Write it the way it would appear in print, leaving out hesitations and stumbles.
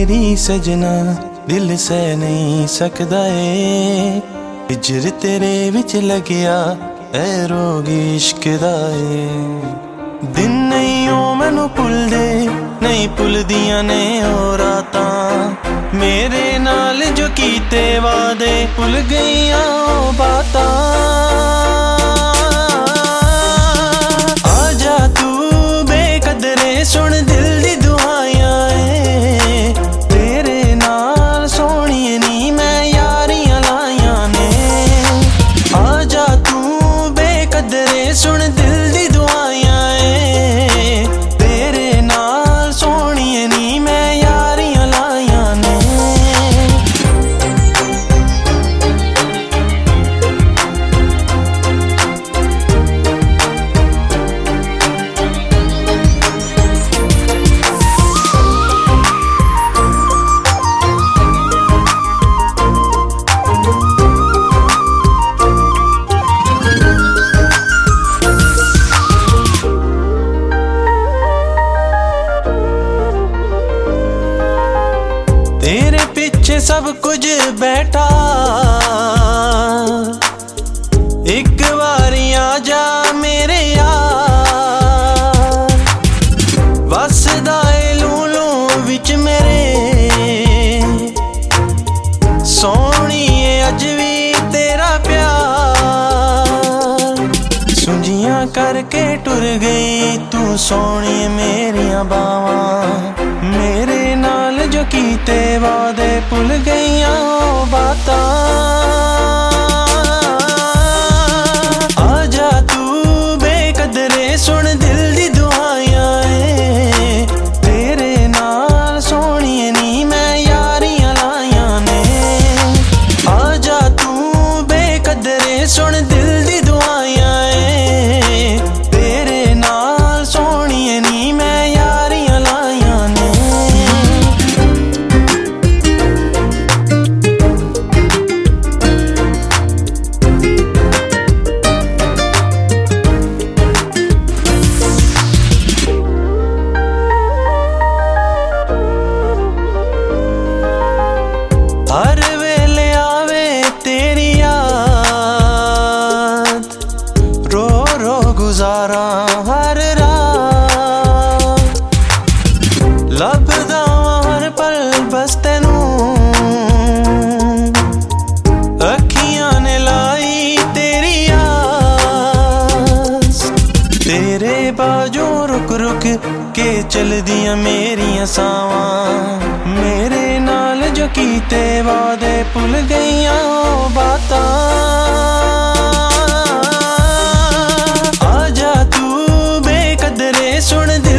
मेरी सजना दिल सह नहीं सकदा ए, हिजर तेरे विच लग्या ऐ रोग इश्क दा ए। दिन नहीं ओ मैनू भुलदे नहीं भुलदियां ने ओ रातां, मेरे नाल जो कीते वादे भुल गईयां ओ बातां। आजा तू बेकदरे सुन दिल दी दुआयां ए, तेरे नाल सोहणिए नी मैं यारियां लाइयां ने। आजा तू बेकदरे सुन दिल दी दुआयां ए, तेरे नाल सोहणिए नी मैं यारियां लाइयां ने। तेरे पीछे सब कुछ बैठा, एक बारी आजा मेरे यार। वसदा ए लूलू विच मेरे, सोहणिए अज भी तेरा प्यार। सुंजियां करके टुर गई तू सोहणिए मेरियां बावां, मेरे नाल जो कीते वादे भुल गईयां ओ बातां। आजा तू बेकदरे सुन दिल दी दुआयां ए, तेरे नाल सोहणिए नी मैं यारियां लाइयां ने। आजा तू बेकदरे सुन दिल दी दुआयां ए, तेरे नाल सोहणिए नी मैं यारियां लाइयां ने। हर वेले आवे तेरी याद, रो रो गुजारा हर रात। लभदा हर पल बस तैनू, अखियां ने लाई तेरी आस। तेरे बाजू रुक रुक के चलदियां मेरियां सावां, मेरे नाल जो कीते वादे भुल गईयां ओ बातां। आजा तू बेकदरे सुन